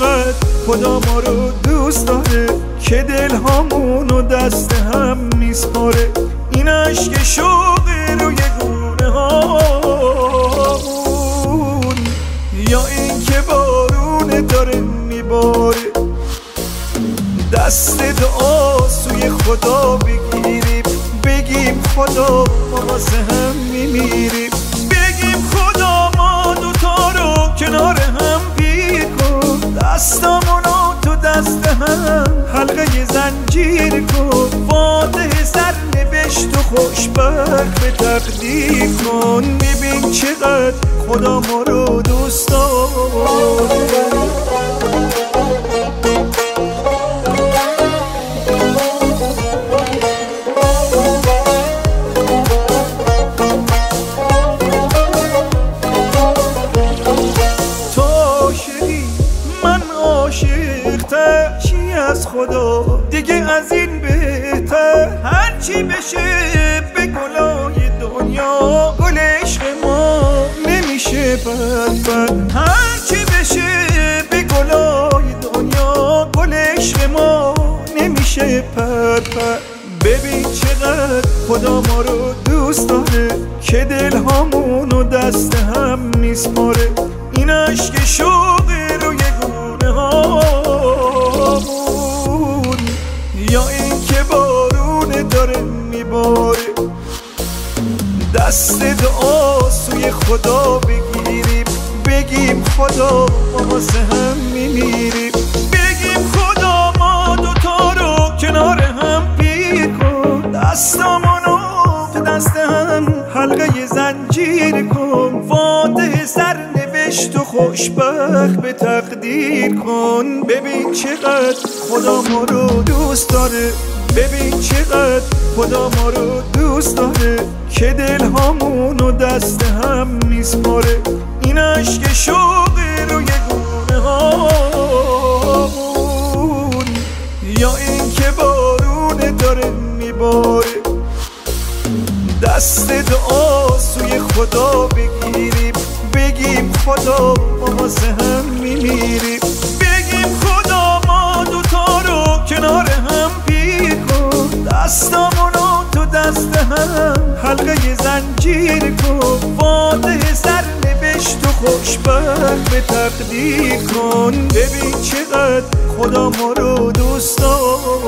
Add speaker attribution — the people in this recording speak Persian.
Speaker 1: چقدر خدا ما رو دوست داره که دل هامونو دست هم میسپاره. این عشق شوق روی گونه هامون یا این که بارون داره میباره. دست دعا سوی خدا بگیریم، بگیم خدا ما واسه هم میمیریم. بگیم خدا ما دوتا رو کنار هم پیر کن، دستامونو تو دست هم حلقه زنجیر کن. فاتح سرنوشت و خوشبخت به تقدیر کن. ببین چقدر خدا ما رو دوست داره. چی از خدا دیگه از این بهتر، هرچی بشه به گلای دنیا گل عشق ما نمیشه بد. هرچی بشه به گلای دنیا گل عشق ما نمیشه بد. ببین چقدر خدا ما رو دوست داره که دل هامونو دست هم میسپاره. این عشق شوق روی گونه هامون یا این که بارون داره میباره. دست دعا سوی خدا بگیریم، بگیم خدا ما واسه هم میمیریم. بگیم خدا ما دوتا رو کنار هم پیر کن، دستامونو تو دست هم حلقه زنجیر کن. فاتح سرنوشت و خوشبخت به تقدیر کن. ببین چقدر خدا ما رو دوست داره، ببین چقدر خدا ما رو دوست داره که دل هامونو دست هم میسپاره. این عشق شوق روی گونه هامون یا این که بارون داره میباره. دست دعا سوی خدا بگیریم، بگیم خدا ما واسه هم میمیریم. بگیم خدا ما دوتا رو کنار هم پیر کن، دستامونو تو دست هم حلقه زنجیر کن. فاتح سرنوشت و خوشبخت به تقدیر کن. ببین چقدر خدا ما رو دوست داره.